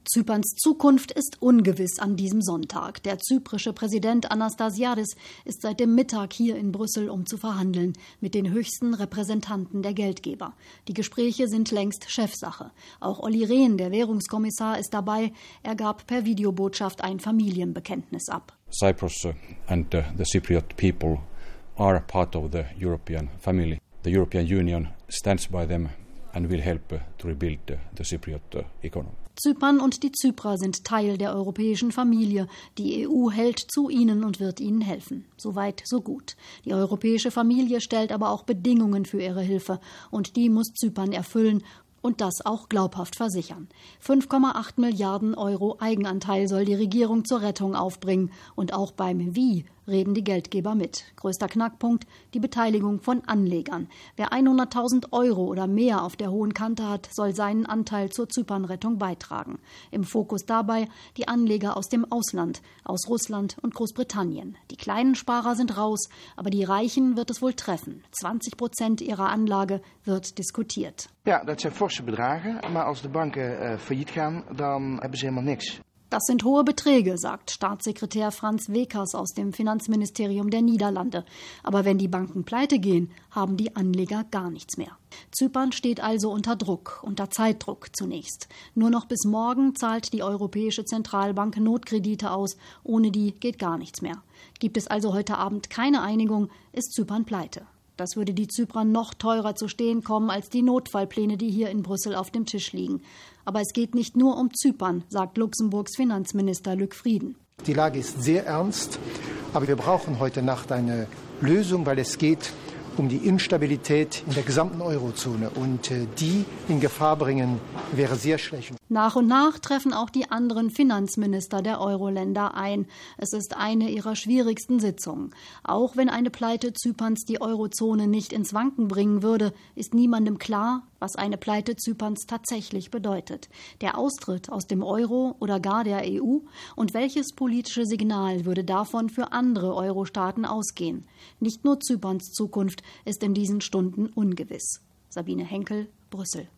Zyperns Zukunft ist ungewiss an diesem Sonntag. Der zyprische Präsident Anastasiadis ist seit dem Mittag hier in Brüssel, um zu verhandeln mit den höchsten Repräsentanten der Geldgeber. Die Gespräche sind längst Chefsache. Auch Olli Rehn, der Währungskommissar, ist dabei. Er gab per Videobotschaft ein Familienbekenntnis ab. Cyprus and the Cypriot people are part of the European family. The European Union stands by them and will help to rebuild the Cypriot economy. Zypern und die Zyprer sind Teil der europäischen Familie. Die EU hält zu ihnen und wird ihnen helfen. Soweit, so gut. Die europäische Familie stellt aber auch Bedingungen für ihre Hilfe. Und die muss Zypern erfüllen und das auch glaubhaft versichern. 5,8 Milliarden Euro Eigenanteil soll die Regierung zur Rettung aufbringen. Und auch beim Wie reden die Geldgeber mit. Größter Knackpunkt, die Beteiligung von Anlegern. Wer 100.000 Euro oder mehr auf der hohen Kante hat, soll seinen Anteil zur Zypernrettung beitragen. Im Fokus dabei die Anleger aus dem Ausland, aus Russland und Großbritannien. Die kleinen Sparer sind raus, aber die Reichen wird es wohl treffen. 20% ihrer Anlage wird diskutiert. Ja, dat zijn forse bedragen, maar als de banken failliet gaan, dan hebben ze helemaal niks. Das sind hohe Beträge, sagt Staatssekretär Franz Wekers aus dem Finanzministerium der Niederlande. Aber wenn die Banken pleite gehen, haben die Anleger gar nichts mehr. Zypern steht also unter Druck, unter Zeitdruck zunächst. Nur noch bis morgen zahlt die Europäische Zentralbank Notkredite aus. Ohne die geht gar nichts mehr. Gibt es also heute Abend keine Einigung, ist Zypern pleite. Das würde die Zyprer noch teurer zu stehen kommen als die Notfallpläne, die hier in Brüssel auf dem Tisch liegen. Aber es geht nicht nur um Zypern, sagt Luxemburgs Finanzminister Luc Frieden. Die Lage ist sehr ernst, aber wir brauchen heute Nacht eine Lösung, weil es geht um die Instabilität in der gesamten Eurozone. Und die in Gefahr bringen, wäre sehr schlecht. Nach und nach treffen auch die anderen Finanzminister der Euro-Länder ein. Es ist eine ihrer schwierigsten Sitzungen. Auch wenn eine Pleite Zyperns die Eurozone nicht ins Wanken bringen würde, ist niemandem klar, was eine Pleite Zyperns tatsächlich bedeutet. Der Austritt aus dem Euro oder gar der EU? Und welches politische Signal würde davon für andere Euro-Staaten ausgehen? Nicht nur Zyperns Zukunft ist in diesen Stunden ungewiss. Sabine Henkel, Brüssel.